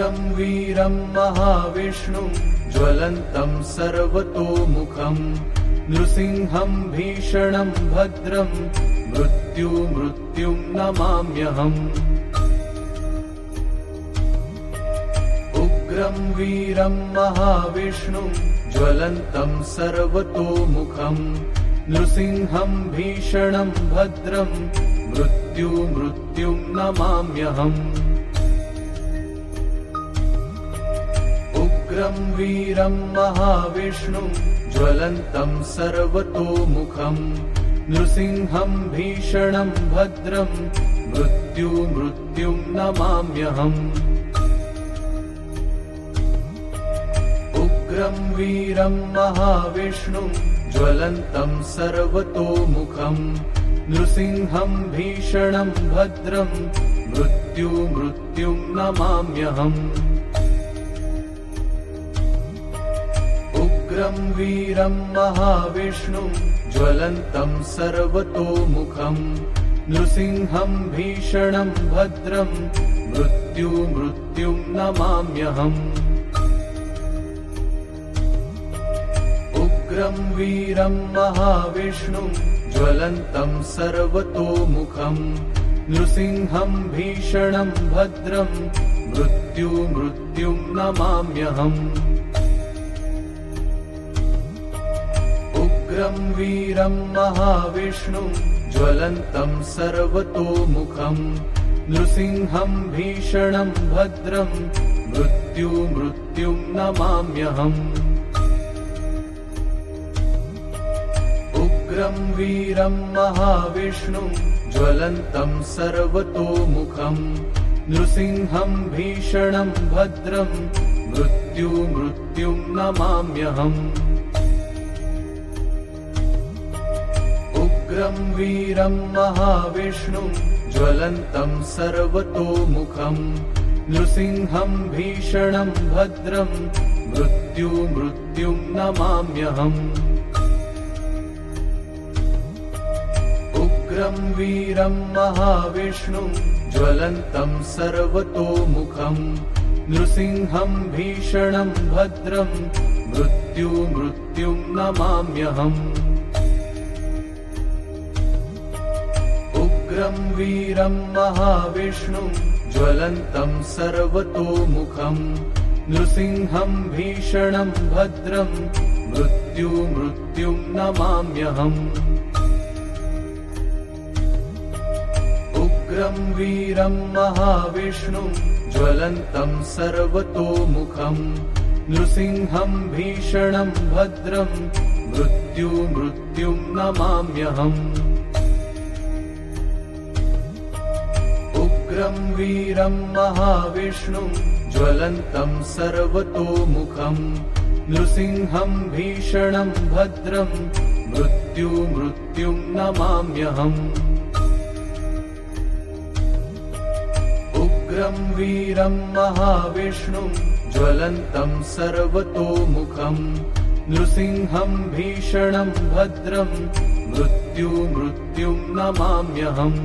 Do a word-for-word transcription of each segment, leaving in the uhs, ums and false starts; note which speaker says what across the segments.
Speaker 1: उग्रं वीरं महाविष्णुं ज्वलन्तं सर्वतोमुखं नृसिंहं भीषणं भद्रं मृत्यु मृत्युं नमाम्यहम्। उग्रं वीरं महाविष्णुं ज्वलन्तं सर्वतोमुखं नृसिंहं भीषणं भद्रं मृत्यु मृत्युं नमाम्यहम्। उग्रं वीरं महाविष्णुं ज्वलन्तं सर्वतोमुखं नृसिंहं भीषणं भद्रं मृत्यु मृत्युं नमाम्यहम्। उग्रं वीरं महाविष्णुं ज्वलन्तं सर्वतोमुखं नृसिंहं भीषणं भद्रं मृत्यु मृत्युं नमाम्यहम्। उग्रं वीरं महाविष्णुं ज्वलन्तं सर्वतोमुखं नृसिंहं भीषणं भद्रं मृत्यु मृत्युं नमाम्यहम्। उग्रं वीरं महाविष्णुं ज्वलन्तं सर्वतोमुखं नृसिंहं भीषणं भद्रं मृत्यु मृत्युं नमाम्यहम्। उग्रं वीरं महाविष्णुं ज्वलन्तं सर्वतोमुखं नृसिंहं भीषणं भद्रं मृत्यु मृत्युं नमाम्यहम्। उग्रं वीरं महाविष्णुं ज्वलन्तं सर्वतोमुखं नृसिंहं भीषणं भद्रं मृत्यु मृत्युं नमाम्यहम्। उग्रं वीरं महाविष्णुं ज्वलन्तं सर्वतोमुखं नृसिंहं भीषणं भद्रं मृत्यु मृत्युं नमाम्यहम्। उग्रं वीरं महाविष्णुं ज्वलन्तं सर्वतोमुखं नृसिंहं भीषणं भद्रं मृत्यु मृत्युं नमाम्यहम्। उग्रं वीरं महाविष्णुं ज्वलन्तं सर्वतोमुखं नृसिंहं भीषणं भद्रं मृत्यु मृत्युं नमाम्यहम्। उग्रं वीरं महाविष्णुं ज्वलन्तं सर्वतोमुखं नृसिंहं भीषणं भद्रं मृत्यु मृत्युं नमाम्यहम्। उग्रं वीरं महाविष्णुं ज्वलन्तं सर्वतोमुखं नृसिंहं भीषणं भद्रं मृत्यु मृत्युं नमाम्यहम्। उग्रं वीरं महाविष्णुं ज्वलन्तं सर्वतोमुखं नृसिंहं भीषणं भद्रं मृत्यु मृत्युं नमाम्यहम्।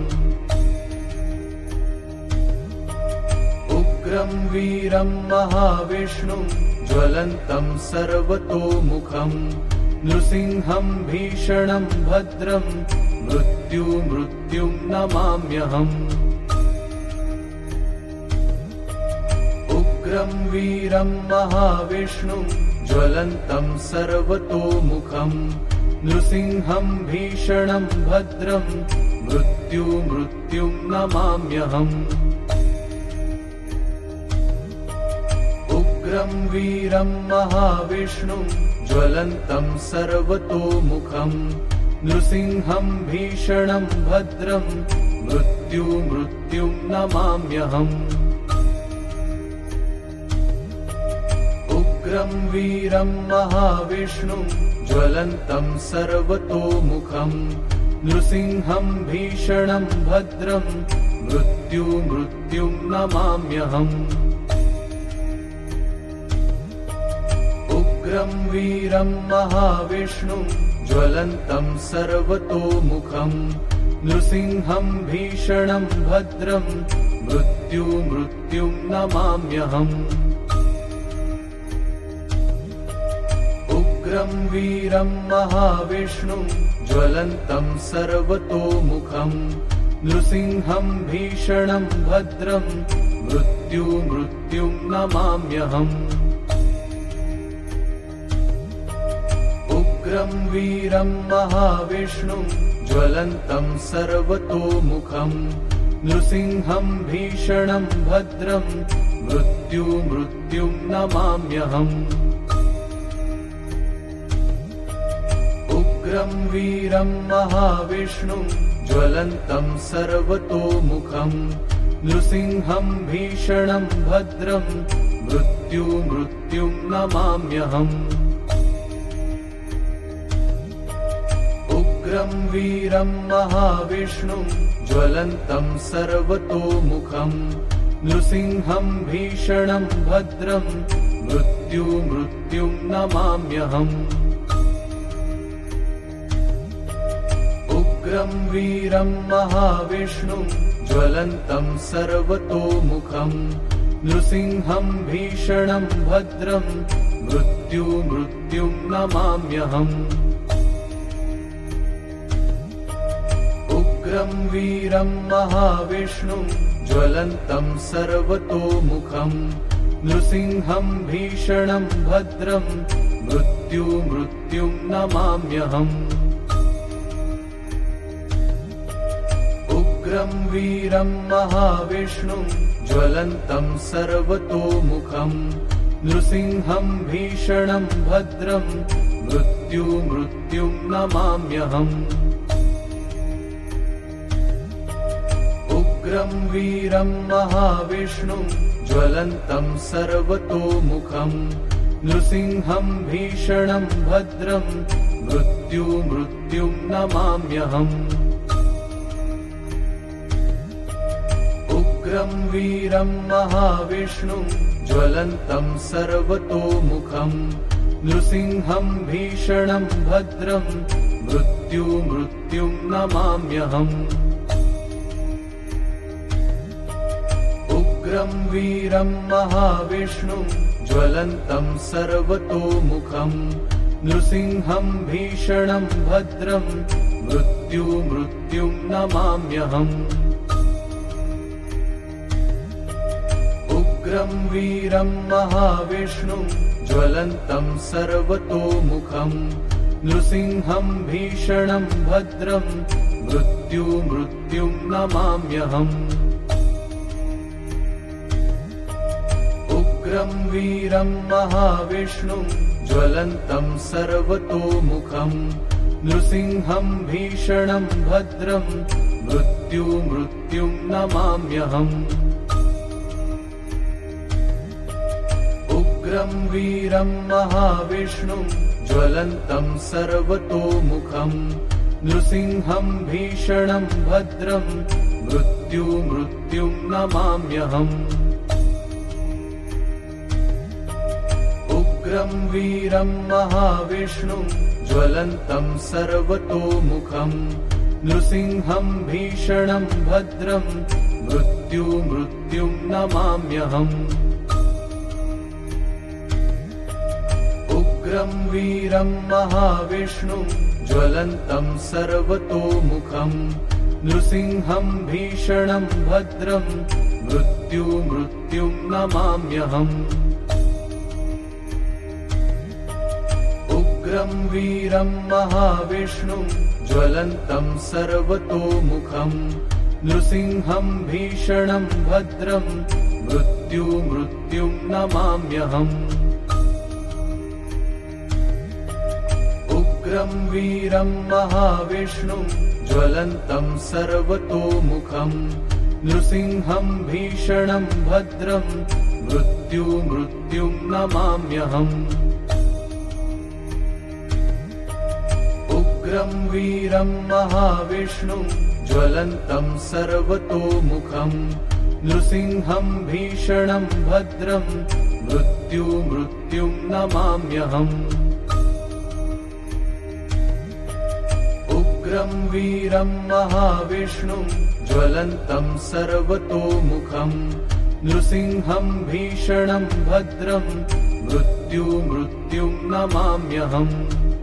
Speaker 1: उग्रं वीरं महाविष्णुं ज्वलन्तं सर्वतोमुखं नृसिंहं भीषणं भद्रं मृत्यु मृत्युं नमाम्यहम्। उग्रं वीरं महाविष्णुं ज्वलन्तं सर्वतोमुखं नृसिंहं भीषणं भद्रं मृत्यु मृत्युं नमाम्यहम्। उग्रं वीरं महाविष्णुं ज्वलन्तं सर्वतोमुखं नृसिंहं भीषणं भद्रं मृत्यु मृत्युं नमाम्यहम्। उग्रं वीरं महाविष्णुं ज्वलन्तं सर्वतोमुखं नृसिंहं भीषणं भद्रं मृत्यु मृत्युं नमाम्यहम्। उग्रं वीरं महाविष्णुं ज्वलन्तं सर्वतोमुखं नृसिंहं भीषणं भद्रं मृत्यु मृत्युं नमाम्यहम् उग्रं वीरं महाविष्णुं ज्वलन्तं सर्वतोमुखं नृसिंहं भीषणं भद्रं मृत्यु मृत्युं नमाम्यहम् उग्रं वीरं महाविष्णुं ज्वलन्तं सर्वतोमुखं नृसिंहं भीषणं भद्रं मृत्यु मृत्युं नमाम्यहम् उग्रं वीरं महाविष्णुं ज्वलन्तं सर्वतोमुखं नृसिंहं भीषणं भद्रं मृत्यु मृत्युं नमाम्यहम् उग्रं वीरं महाविष्णुं ज्वलन्तं सर्वतोमुखं नृसिंहं भीषणं भद्रं मृत्यु मृत्युं नमाम्यहम् उग्रं वीरं महाविष्णुं ज्वलन्तं सर्वतोमुखं नृसिंहं भीषणं भद्रं मृत्यु मृत्युं नमाम्यहम् उग्रं वीरं महाविष्णुं ज्वलन्तं सर्वतोमुखं नृसिंहं भीषणं भद्रं मृत्यु मृत्युं नमाम्यहम् उग्रं वीरं महाविष्णुं ज्वलन्तं सर्वतोमुखं नृसिंहं भीषणं भद्रं मृत्यु मृत्युं नमाम्यहम् उग्रं वीरं महाविष्णुं ज्वलन्तं सर्वतोमुखं नृसिंहं भीषणं भद्रं मृत्यु मृत्युं नमाम्यहम् उग्रं वीरं महाविष्णुं ज्वलन्तं सर्वतोमुखं नृसिंहं भीषणं भद्रं मृत्यु मृत्युं नमाम्यहम् उग्रं वीरं महाविष्णुं ज्वलन्तं सर्वतोमुखं नृसिंहं भीषणं भद्रं मृत्यु मृत्युं नमाम्यहम् उग्रं वीरं महाविष्णुं ज्वलन्तं सर्वतोमुखं नृसिंहं भीषणं भद्रं मृत्यु मृत्युं नमाम्यहम् उग्रं वीरं महाविष्णुं ज्वलन्तं सर्वतोमुखं नृसिंहं भीषणं भद्रं मृत्यु मृत्युं नमाम्यहम् उग्रं वीरं महाविष्णुं ज्वलन्तं सर्वतोमुखं नृसिंहं भीषणं भद्रं मृत्यु मृत्युं नमाम्यहम् उग्रं वीरं महाविष्णुं ज्वलन्तं सर्वतोमुखं नृसिंहं भीषणं भद्रं मृत्यु मृत्युं नमाम्यहम् उग्रं वीरं महाविष्णुं ज्वलन्तं सर्वतोमुखं नृसिंहं भीषणं भद्रं मृत्यु मृत्युं नमाम्यहम् उग्रं वीरं महाविष्णुं ज्वलन्तं सर्वतोमुखं नृसिंहं भीषणं भद्रं मृत्यु मृत्युं नमाम्यहम् उग्रं वीरं महाविष्णुं ज्वलन्तं सर्वतोमुखं नृसिंहं भीषणं भद्रं मृत्यु मृत्युं नमाम्यहम् उग्रं वीरं महाविष्णुं ज्वलन्तं सर्वतोमुखं नृसिंहं भीषणं भद्रं मृत्यु मृत्युं नमाम्यहम् उग्रं वीरं महाविष्णुं ज्वलन्तं सर्वतोमुखं नृसिंहं भीषणं भद्रं मृत्युमृत्युं नमाम्यहम्।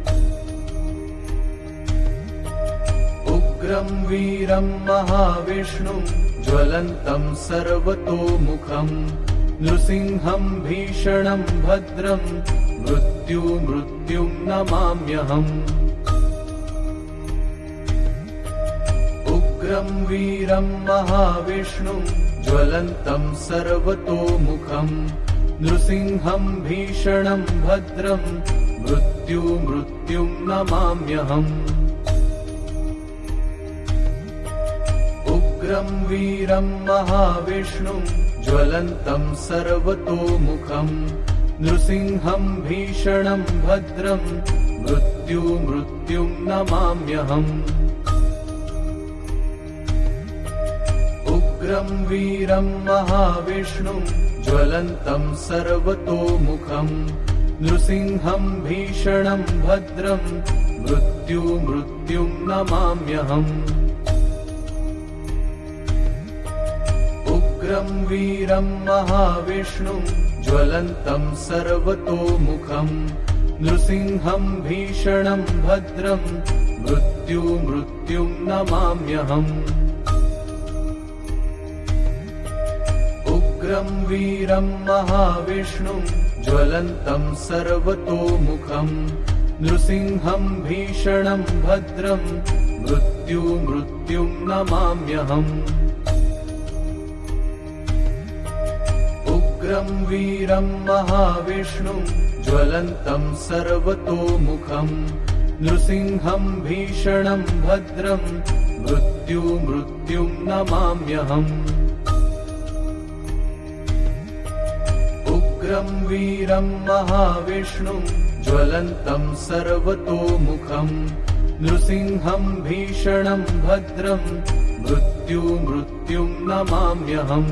Speaker 1: उग्रं वीरं महाविष्णुं ज्वलन्तं सर्वतोमुखं नृसिंहं भीषणं भद्रं मृत्युमृत्युं नमाम्यहम्। उग्रं वीरं महाविष्णुं ज्वलन्तं सर्वतोमुखं नृसिंहं भीषणं भद्रं मृत्युमृत्युं नमाम्यहम्। उग्रं वीरं महाविष्णुं ज्वलन्तं सर्वतोमुखं नृसिंहं भीषणं भद्रं मृत्युमृत्युं नमाम्यहम्। उग्रं वीरं महाविष्णुं ज्वलन्तं सर्वतोमुखं नृसिंहं भीषणं भद्रं मृत्युमृत्युं नमाम्यहम्। उग्रं वीरं महाविष्णुं ज्वलन्तं सर्वतोमुखं नृसिंहं भीषणं भद्रं मृत्युमृत्युं नमाम्यहम्। उग्रं वीरं महाविष्णुं ज्वलन्तं सर्वतोमुखं नृसिंहं भीषणं भद्रं मृत्युमृत्युं नमाम्यहम्। उग्रं वीरं महाविष्णुं ज्वलन्तं सर्वतोमुखं नृसिंहं भीषणं भद्रं मृत्युमृत्युं नमाम्यहम्। उग्रं वीरं महाविष्णुं ज्वलन्तं सर्वतोमुखं नृसिंहं भीषणं भद्रं मृत्युमृत्युं नमाम्यहम्।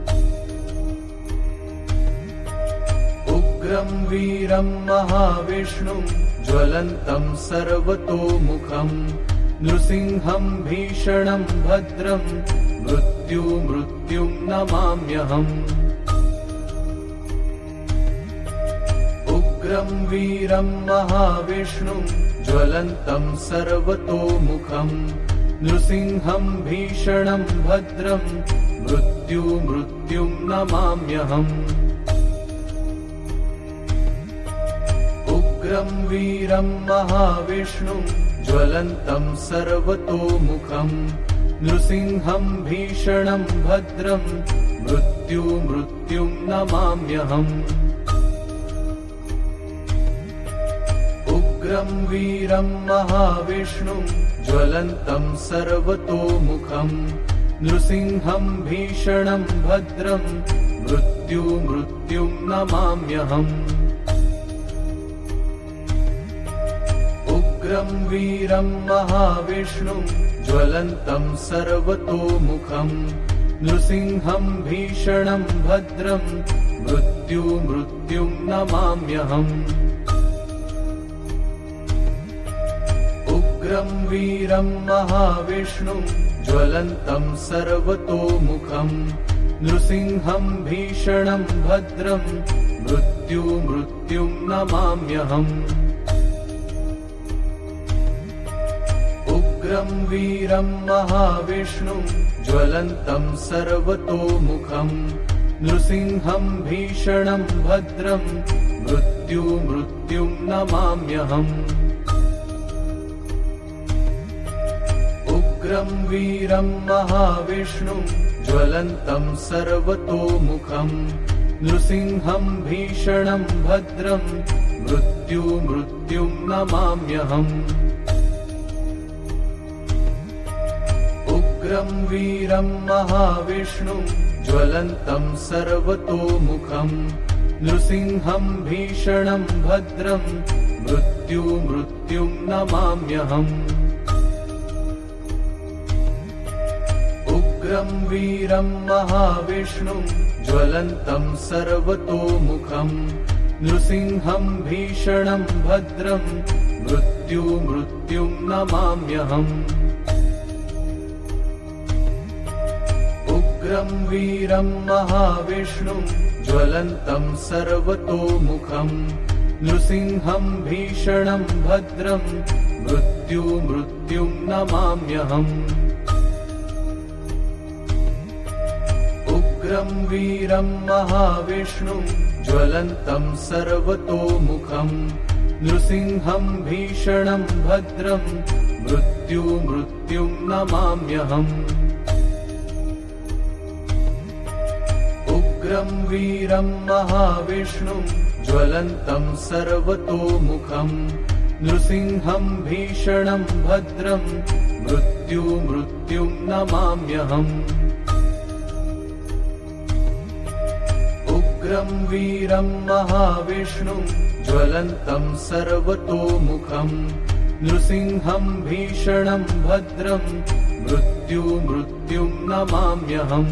Speaker 1: उग्रं वीरं महाविष्णुं ज्वलन्तं सर्वतोमुखं नृसिंहं भीषणं भद्रं मृत्युमृत्युं नमाम्यहम्। उग्रं वीरं महाविष्णुं ज्वलन्तं सर्वतोमुखं नृसिंहं भीषणं भद्रं मृत्युमृत्युं नमाम्यहम्। उग्रं वीरं महाविष्णुं ज्वलन्तं सर्वतोमुखं नृसिंहं भीषणं भद्रं मृत्युमृत्युं नमाम्यहम्। उग्रं वीरं महाविष्णुं ज्वलन्तं सर्वतोमुखं नृसिंहं भीषणं भद्रं मृत्युमृत्युं नमाम्यहम्। उग्रं वीरं महाविष्णुं ज्वलन्तं सर्वतोमुखं नृसिंहं भीषणं भद्रं मृत्युमृत्युं नमाम्यहम्। उग्रं वीरं महाविष्णुं ज्वलन्तं सर्वतोमुखं नृसिंहं भीषणं भद्रं मृत्युमृत्युं नमाम्यहम्। उग्रं वीरं महाविष्णुं ज्वलन्तं सर्वतोमुखं नृसिंहं भीषणं भद्रं मृत्युमृत्युं नमाम्यहम्। उग्रं वीरं महाविष्णुं ज्वलन्तं सर्वतोमुखं नृसिंहं भीषणं भद्रं मृत्युमृत्युं नमाम्यहम्। उग्रं वीरं महाविष्णुं ज्वलन्तं सर्वतोमुखं नृसिंहं भीषणं भद्रं मृत्युमृत्युं नमाम्यहम्। उग्रं वीरं महाविष्णुं ज्वलन्तं सर्वतोमुखं नृसिंहं भीषणं भद्रं मृत्युमृत्युं मृत्युमृत्युं नमाम्यहम्। उग्रं वीरं महाविष्णुं ज्वलन्तं सर्वतोमुखं नृसिंहं भीषणं भद्रं मृत्युमृत्युं नमाम्यहम्। उग्रं वीरं महाविष्णुं ज्वलन्तं सर्वतोमुखं नृसिंहं भीषणं भद्रं मृत्युमृत्युं नमाम्यहम्। उग्रं वीरं महाविष्णुं ज्वलन्तं सर्वतोमुखं नृसिंहं भीषणं भद्रं मृत्युमृत्युं नमाम्यहम्। उग्रं वीरं महाविष्णुं ज्वलन्तं सर्वतोमुखं नृसिंहं भीषणं भद्रं मृत्युमृत्युं नमाम्यहम्।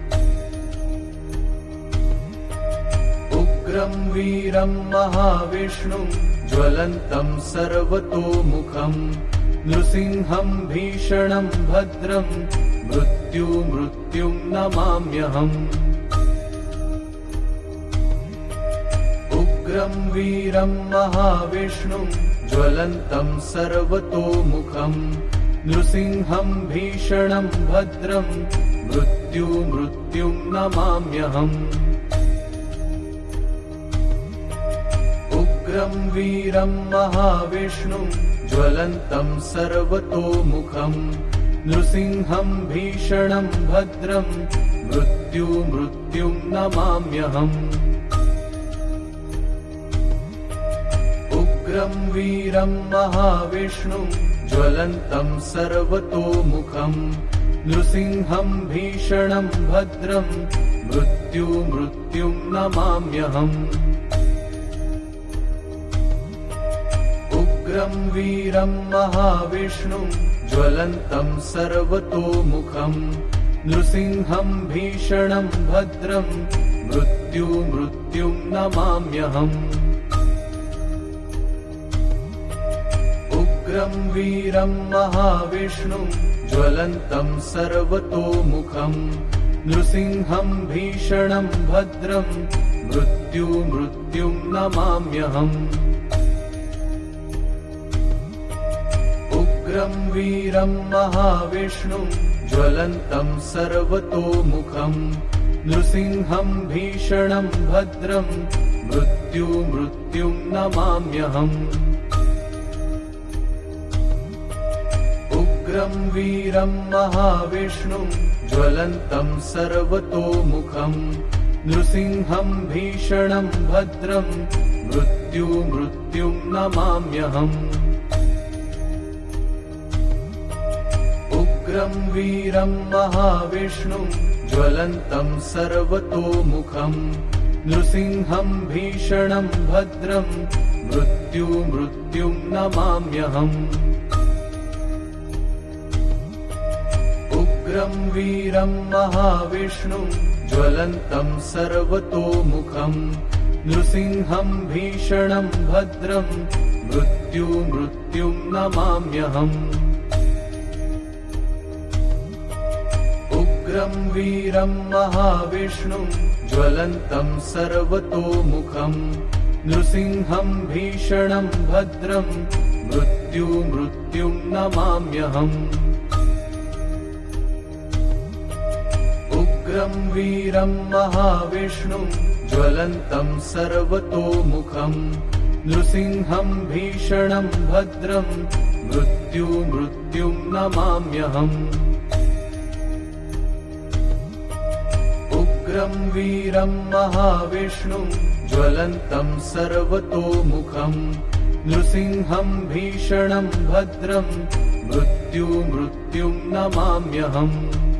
Speaker 1: उग्रं वीरं महाविष्णुं ज्वलन्तं सर्वतोमुखं नृसिंहं भीषणं भद्रं मृत्युमृत्युं नमाम्यहम्। उग्रं वीरं महाविष्णुं ज्वलन्तं सर्वतोमुखं नृसिंहं भीषणं भद्रं मृत्युमृत्युं नमाम्यहम्। उग्रं वीरं महाविष्णुं ज्वलन्तं सर्वतोमुखं नृसिंहं भीषणं भद्रं मृत्युमृत्युं नमाम्यहम्। उग्रं वीरं महाविष्णुं ज्वलन्तं सर्वतोमुखं नृसिंहं भीषणं भद्रं मृत्युमृत्युं नमाम्यहम्। उग्रं वीरं महाविष्णुं ज्वलन्तं सर्वतोमुखं नृसिंहं भीषणं भद्रं मृत्युमृत्युं नमाम्यहम्। उग्रं वीरं महाविष्णुं ज्वलन्तं सर्वतोमुखं नृसिंहं भीषणं भद्रं मृत्युमृत्युं नमाम्यहम्। उग्रं वीरं महाविष्णुं ज्वलन्तं सर्वतोमुखं नृसिंहं भीषणं भद्रं मृत्युमृत्युं नमाम्यहम्। उग्रं वीरं महाविष्णुं ज्वलन्तं सर्वतोमुखं नृसिंहं भीषणं भद्रं मृत्युमृत्युं नमाम्यहम्। उग्रं वीरं महाविष्णुं ज्वलन्तं सर्वतोमुखं नृसिंहं भीषणं भद्रं मृत्युमृत्युं नमाम्यहम्। उग्रं वीरं महाविष्णुं ज्वलन्तं सर्वतोमुखं नृसिंहं भीषणं भद्रं मृत्युमृत्युं नमाम्यहम्। उग्रं वीरं महाविष्णुं ज्वलन्तं सर्वतोमुखं नृसिंहं भीषणं भद्रं मृत्युमृत्युं नमाम्यहम्। उग्रं वीरं महाविष्णुं ज्वलन्तं सर्वतोमुखं नृसिंहं भीषणं भद्रं मृत्युमृत्युं नमाम्यहम्। उग्रं वीरं महाविष्णुं ज्वलन्तं सर्वतोमुखं नृसिंहं भीषणं भद्रं मृत्युमृत्युं नमाम्यहम्।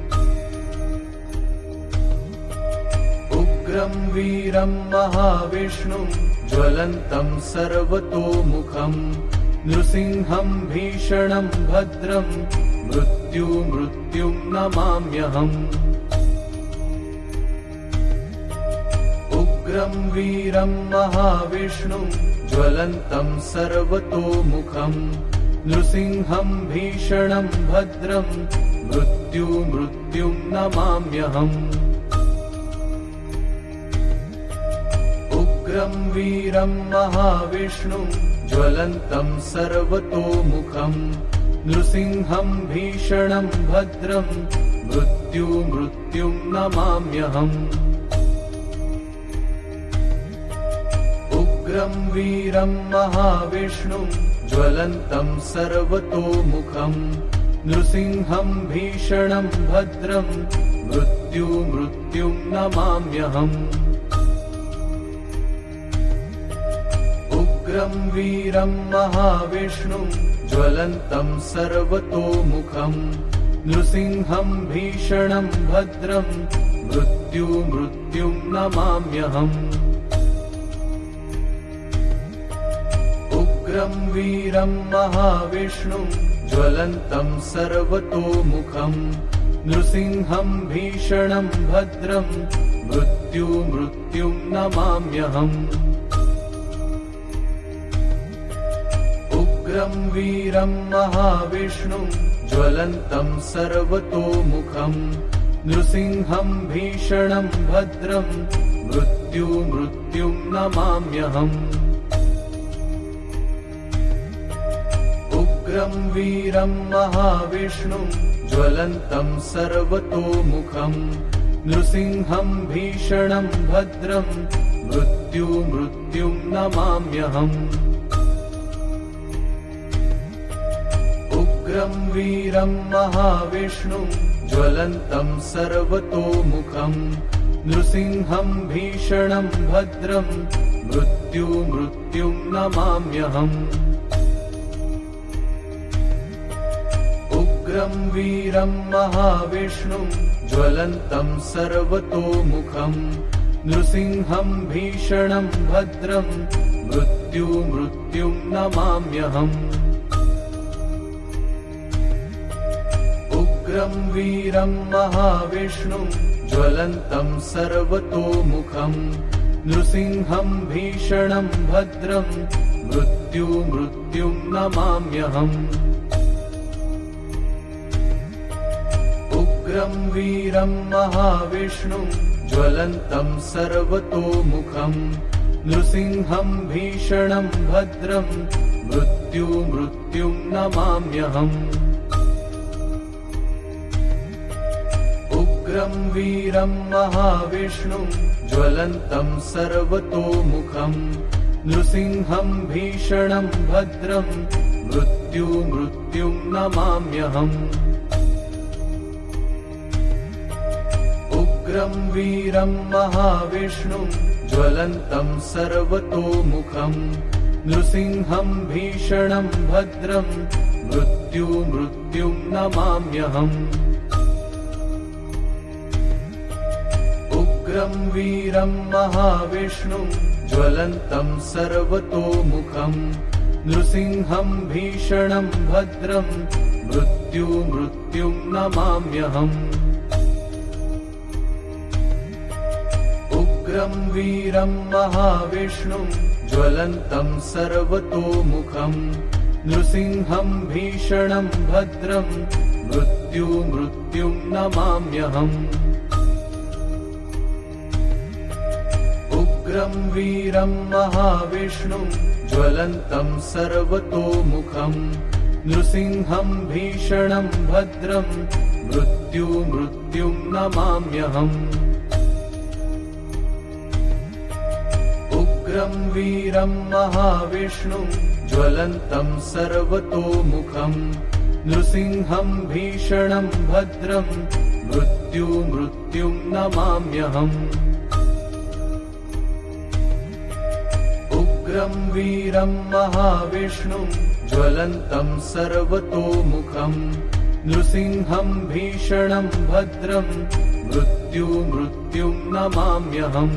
Speaker 1: उग्रं वीरं महाविष्णुं ज्वलन्तं सर्वतोमुखं नृसिंहं भीषणं भद्रं मृत्युमृत्युं नमाम्यहम्। उग्रं वीरं महाविष्णुं ज्वलन्तं सर्वतोमुखं नृसिंहं भीषणं भद्रं मृत्यु मृत्युं नमाम्यहम् उग्रं वीरं महाविष्णुं ज्वलन्तं सर्वतोमुखं नृसिंहं भीषणं भद्रं मृत्यु मृत्युं नमाम्यहम् उग्रं वीरं महाविष्णुं ज्वलन्तं सर्वतोमुखं नृसिंहं भीषणं भद्रं मृत्यु मृत्युं नमाम्यहम् उग्रं वीरं महाविष्णुं ज्वलन्तं सर्वतोमुखं नृसिंहं भीषणं भद्रं मृत्यु मृत्युं नमाम्यहम् उग्रं वीरं महाविष्णुं ज्वलन्तं सर्वतोमुखं नृसिंहं भीषणं भद्रं मृत्यु मृत्युं नमाम्यहम् उग्रं वीरं महाविष्णुं ज्वलन्तं सर्वतोमुखं नृसिंहं भीषणं भद्रं मृत्यु मृत्युं नमाम्यहम् उग्रं वीरं महाविष्णुं ज्वलन्तं सर्वतोमुखं नृसिंहं भीषणं भद्रं मृत्यु मृत्युं नमाम्यहम् उग्रं वीरं महाविष्णुं ज्वलन्तं सर्वतोमुखं नृसिंहं भीषणं भद्रं मृत्यु मृत्युं नमाम्यहम् उग्रं वीरं महाविष्णुं ज्वलन्तं सर्वतोमुखं नृसिंहं भीषणं भद्रं मृत्यु मृत्युं नमाम्यहम् उग्रं वीरं महाविष्णुं ज्वलन्तं सर्वतोमुखं नृसिंहं भीषणं भद्रं मृत्यु मृत्युं नमाम्यहम् उग्रं वीरं महाविष्णुं ज्वलन्तं सर्वतोमुखं नृसिंहं भीषणं भद्रं मृत्यु मृत्युं नमाम्यहम् उग्रं वीरं महाविष्णुं ज्वलन्तं सर्वतोमुखं नृसिंहं भीषणं भद्रं मृत्यु मृत्युं नमाम्यहम् उग्रं वीरं महाविष्णुं ज्वलन्तं सर्वतोमुखं नृसिंहं भीषणं भद्रं मृत्यु मृत्युं नमाम्यहम् उग्रं वीरं महाविष्णुं ज्वलन्तं सर्वतोमुखं नृसिंहं भीषणं भद्रं मृत्यु मृत्युं नमाम्यहम् उग्रं वीरं महाविष्णुं ज्वलन्तं सर्वतोमुखं नृसिंहं भीषणं भद्रं मृत्यु मृत्युं नमाम्यहम् उग्रं वीरं महाविष्णुं ज्वलन्तं सर्वतोमुखं नृसिंहं भीषणं भद्रं मृत्यु मृत्युं नमाम्यहम् उग्रं वीरं महाविष्णुं ज्वलन्तं सर्वतोमुखं नृसिंहं भीषणं भद्रं मृत्यु मृत्युं नमाम्यहम् उग्रं वीरं महाविष्णुं ज्वलन्तं सर्वतोमुखं नृसिंहं भीषणं भद्रं मृत्यु मृत्युं नमाम्यहम्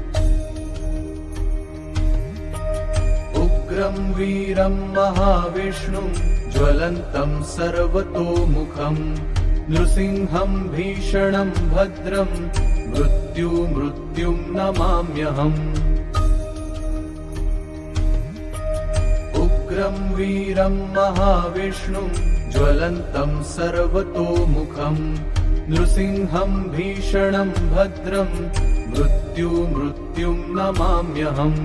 Speaker 1: उग्रं वीरं महाविष्णुं ज्वलन्तं सर्वतोमुखं नृसिंहं भीषणं भद्रं मृत्यु मृत्युं नमाम्यहम् उग्रं वीरं महाविष्णुं ज्वलन्तं सर्वतोमुखं नृसिंहं भीषणं भद्रं मृत्युमृत्युं नमाम्यहम्।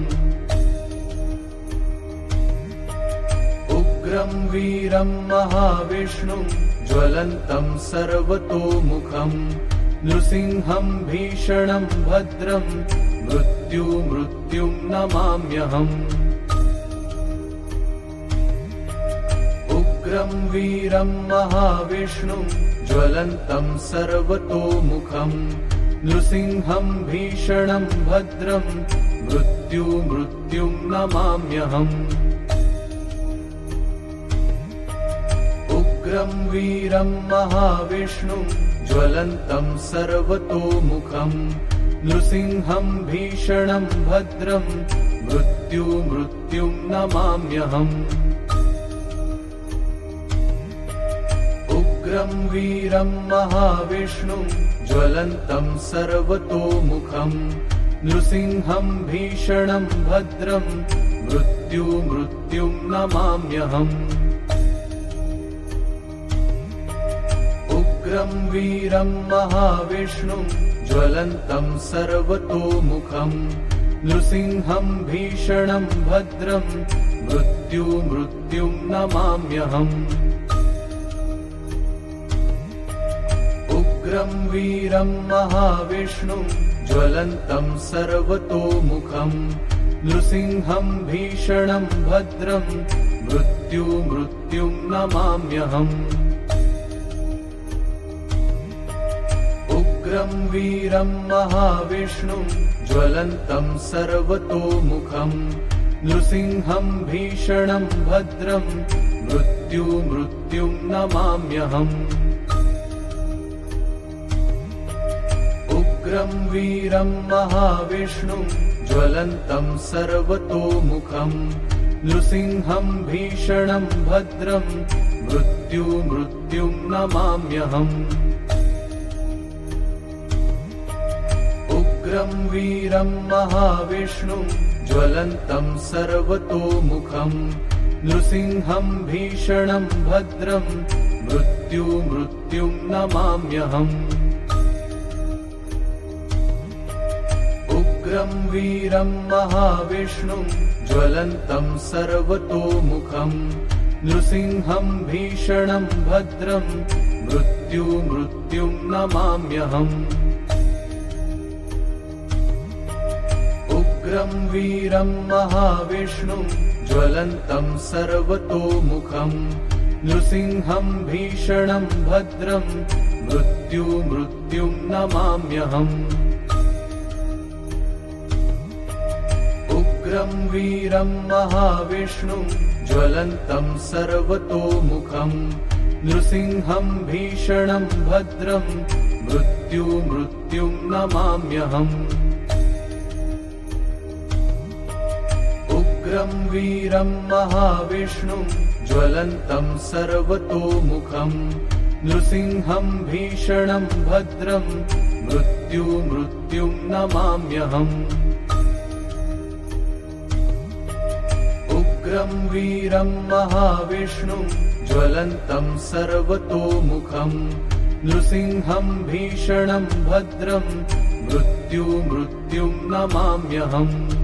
Speaker 1: उग्रं वीरं महाविष्णुं ज्वलन्तं सर्वतोमुखं नृसिंहं भीषणं भद्रं मृत्युमृत्युं नमाम्यहम्। उग्रं वीरं महाविष्णुं ज्वलन्तं सर्वतोमुखं नृसिंहं भीषणं भद्रं मृत्युमृत्युं नमाम्यहम्। उग्रं वीरं महाविष्णुं ज्वलन्तं सर्वतोमुखं नृसिंहं भीषणं भद्रं मृत्युमृत्युं नमाम्यहम्। उग्रं वीरं महाविष्णुं ज्वलन्तं सर्वतोमुखं नृसिंहं भीषणं भद्रं मृत्युमृत्युं नमाम्यहम्। उग्रं वीरं महाविष्णुं ज्वलन्तं सर्वतोमुखं नृसिंहं भीषणं भद्रं मृत्युमृत्युं नमाम्यहम्। उग्रं वीरं महाविष्णुं ज्वलन्तं सर्वतोमुखं नृसिंहं भीषणं भद्रं मृत्युमृत्युं नमाम्यहम्। उग्रं वीरं महाविष्णुं ज्वलन्तं सर्वतोमुखं नृसिंहं भीषणं भद्रं मृत्युमृत्युं नमाम्यहम्। उग्रं वीरं महाविष्णुं ज्वलन्तं सर्वतोमुखं नृसिंहं भीषणं भद्रं मृत्युमृत्युं नमाम्यहम्। उग्रं वीरं महाविष्णुं ज्वलन्तं सर्वतोमुखं नृसिंहं भीषणं भद्रं मृत्युमृत्युं नमाम्यहम्। उग्रं वीरं महाविष्णुं ज्वलन्तं सर्वतोमुखं नृसिंहं भीषणं भद्रं मृत्युमृत्युं नमाम्यहम्। उग्रं वीरं महाविष्णुं ज्वलन्तं सर्वतोमुखं नृसिंहं भीषणं भद्रं मृत्युमृत्युं नमाम्यहम्। उग्रं वीरं महाविष्णुं ज्वलन्तं सर्वतोमुखं नृसिंहं भीषणं भद्रं मृत्युमृत्युं नमाम्यहम्। उग्रं वीरं महाविष्णुं ज्वलन्तं सर्वतोमुखं नृसिंहं भीषणं भद्रं मृत्युमृत्युं नमाम्यहम्। उग्रं वीरं महाविष्णुं ज्वलन्तं सर्वतोमुखं नृसिंहं भीषणं भद्रं मृत्युमृत्युं नमाम्यहम्।